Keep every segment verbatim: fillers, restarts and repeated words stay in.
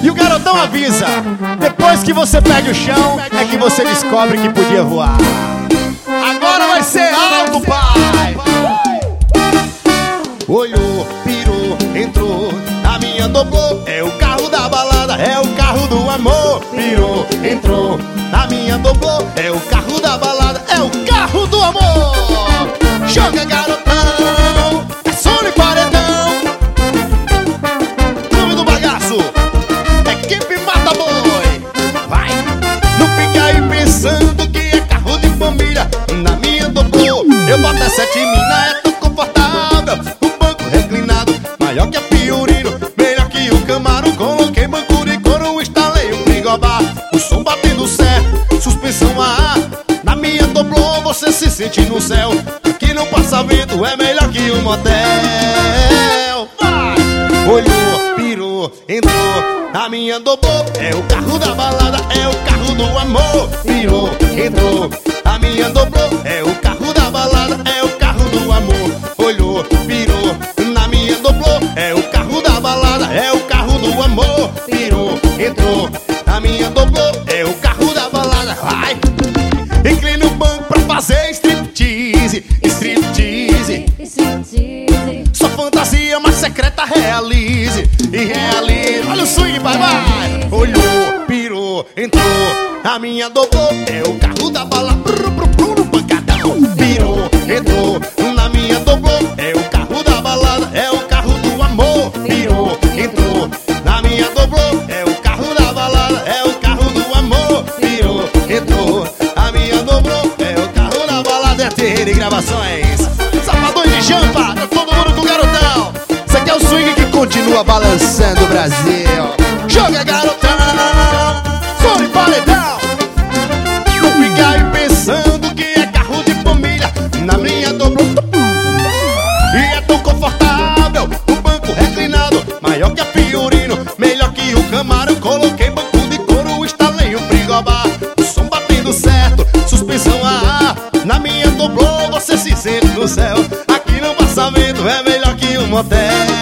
E o garotão avisa: depois que você pega o chão, é que você descobre que podia voar. Agora vai ser alto, pai! Olhou, pirou, entrou, a minha dobrou. É o carro da balada, é o carro do amor. Pirou, entrou, a minha dobrou. É o carro da balada, é o carro do amor. Joga, garotão, é som e paredão. Nome do bagaço, equipe Mata Boi. Vai, não fica aí pensando que é carro de família. Na minha dobrou, eu boto a sete mina, é tão confortável. O banco reclinado, maior que a Fiorino, melhor que o Camaro. Coloquei banco de couro, instalei o frigobar. O som batendo certo, suspensão a ar. Na minha dobrou, você se sente no céu. Aqui não passa vento, é melhor que um motel. Vai! Olhou, pirou, entrou, a minha dobrou. É o carro da balada, é o carro do amor. Pirou, entrou, a minha dobrou. É o carro da balada, é o carro do amor. Olhou, pirou, na minha dobrou. É o carro da balada, é o carro do amor. Pirou, entrou, a minha dobrou. É o carro da balada. Vai! Inclina o banco pra fazer striptease, striptease. Sua fantasia mais secreta realize e realize. Olha o swing, vai, vai! Olhou, pirou, entrou, a minha dobrou. É o carro da balada, brrr, brrr, brrr, pancadão. Pirou, entrou, na minha dobrou. É o carro da balada, é o carro do amor. Pirou, entrou, na minha dobrou. É o carro da balada, é o carro do amor. Pirou, entrou, a minha dobrou. É o carro da balada, é terreiro e gravações. Safadões de jampa, todo mundo com o garotão. Isso aqui é o swing que continua balançando o Brasil. Joga, garotão, som e paredão. Não fica aí pensando que é carro de família. Na minha dobrou. E é tão confortável, o banco reclinado, maior que a Fiorino, melhor que o Camaro. Coloquei banco de couro, instalei o frigobar. O som batendo certo, suspensão a ar. Na minha dobrou, você se sente no céu. Aqui não passa vento, é melhor que um motel.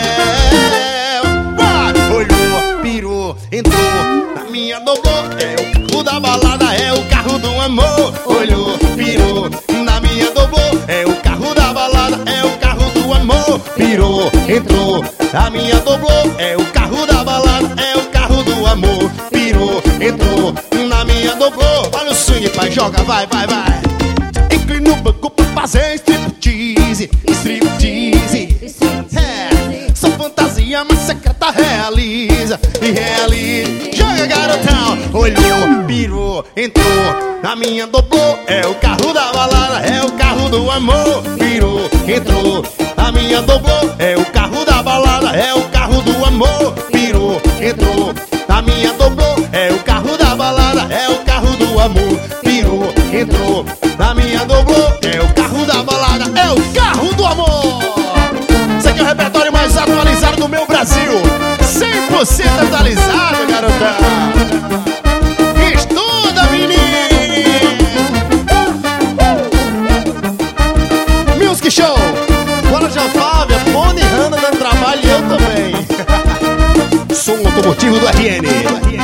Vai! Olhou, pirou, entrou, na minha dobrou. É o carro da balada, é o carro do amor. Olhou, pirou, na minha dobrou. É o carro da balada, é o carro do amor. Pirou, entrou, a minha dobrou. É o carro da balada, é o carro do amor. Pirou, entrou, na minha dobrou. Olha o swing, pai, joga, vai, vai, vai. Inclina o banco pra fazer striptease, striptease. É, sua fantasia mais secreta realiza e realiza. Joga, garotão. Olhou, pirou, entrou, na minha dobrou. É o carro da balada, é o carro do amor. Pirou, entrou, a minha dobrou. É o carro da balada, é o carro do amor. Pirou, entrou, a minha dobrou. É o carro da balada, é o carro do amor. Pirou, entrou, a minha dobrou. É o carro da balada, é o carro do amor. Esse aqui é o repertório mais atualizado do meu Brasil. Cem por cento atualizado, garotão. Estuda, menino. Music Show. Bora, Jean Fábio, Pony Hanna dando trabalho e eu também. Som automotivo do R N.